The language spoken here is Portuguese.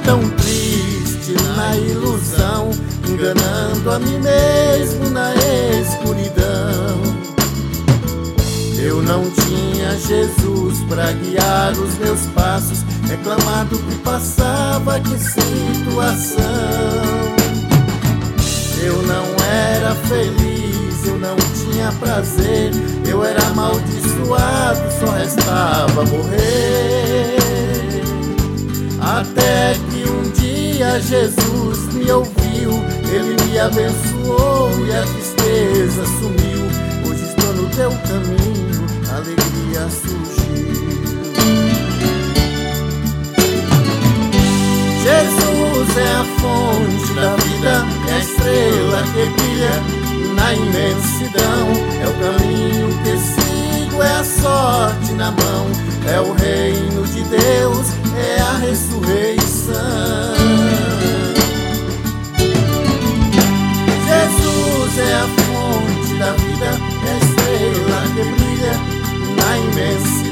tão triste na ilusão, enganando a mim mesmo na escuridão. Eu não tinha Jesus pra guiar os meus passos, reclamar do que passava, que situação. Eu não era feliz, eu não tinha prazer, eu era amaldiçoado, só restava morrer. Até que um dia Jesus me ouviu, Ele me abençoou e a tristeza sumiu. Hoje estou no teu caminho, a alegria surgiu. Jesus é a fonte da vida, é a estrela que brilha na imensidão. É o caminho que sigo, é a sorte na mão, é o reino de Deus, é a ressurreição. Jesus é a fonte da vida, é a estrela que brilha na imensidão.